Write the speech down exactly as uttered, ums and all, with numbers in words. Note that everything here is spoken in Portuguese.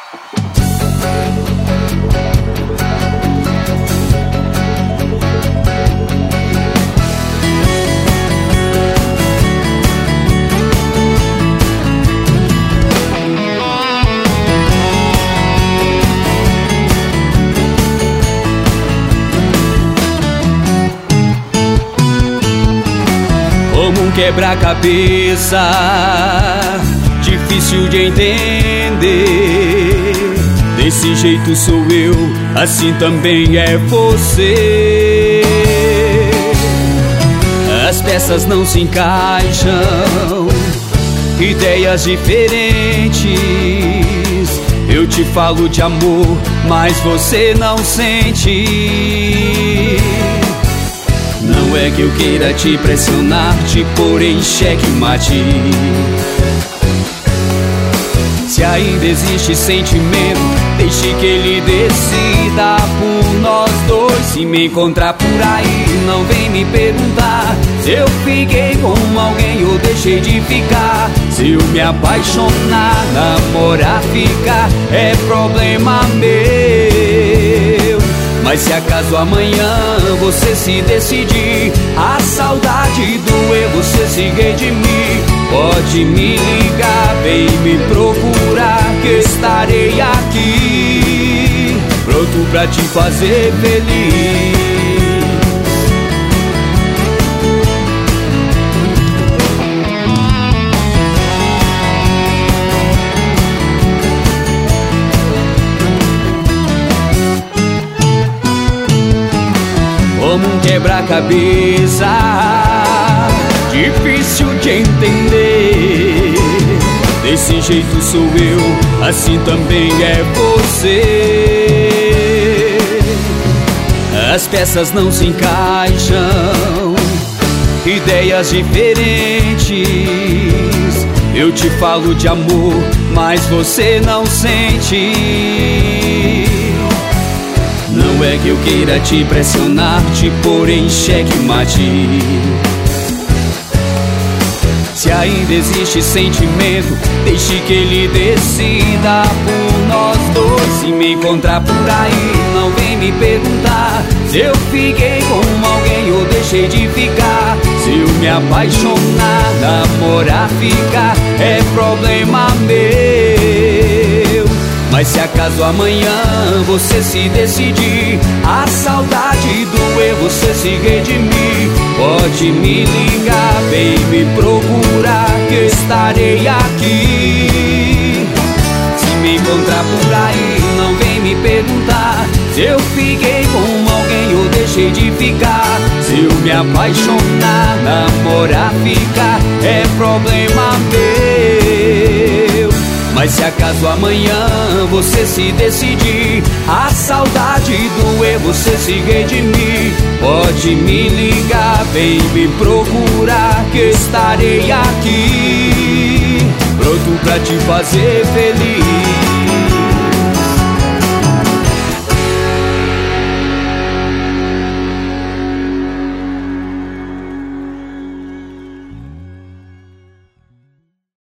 Como um quebra-cabeça, difícil de entender. Desse jeito sou eu, assim também é você. As peças não se encaixam, ideias diferentes. Eu te falo de amor, mas você não sente. Não é que eu queira te pressionar, te pôr em xeque-mate. Se ainda existe sentimento, deixe que ele decida por nós dois. Se me encontrar por aí, não vem me perguntar se eu fiquei com alguém ou deixei de ficar. Se eu me apaixonar, namorar, ficar, é problema meu. Mas se acaso amanhã você se decidir, a saudade doer, você se redimir, pode me ligar, vem me procurar, que estarei aqui, pronto pra te fazer feliz. Como um quebra-cabeça, difícil de entender. Desse jeito sou eu, assim também é você. As peças não se encaixam, ideias diferentes. Eu te falo de amor, mas você não sente. Não é que eu queira te pressionar, te pôr em xeque-mate. Se ainda existe sentimento, deixe que ele decida por nós dois. Se me encontrar por aí, não vem me perguntar se eu fiquei com alguém ou deixei de ficar. Se eu me apaixonar, namorar, ficar, é problema meu. Mas se acaso amanhã você se decidir, a saudade doer, você se redimir, pode me ligar, vem me procurar, que estarei aqui. Se me encontrar por aí, não vem me perguntar se eu fiquei com alguém ou deixei de ficar. Se eu me apaixonar, namorar, ficar, é problema meu. Mas se acaso amanhã você se decidir, a saudade doer, você se redimir, pode me ligar, vem me procurar, que estarei aqui, pronto pra te fazer feliz.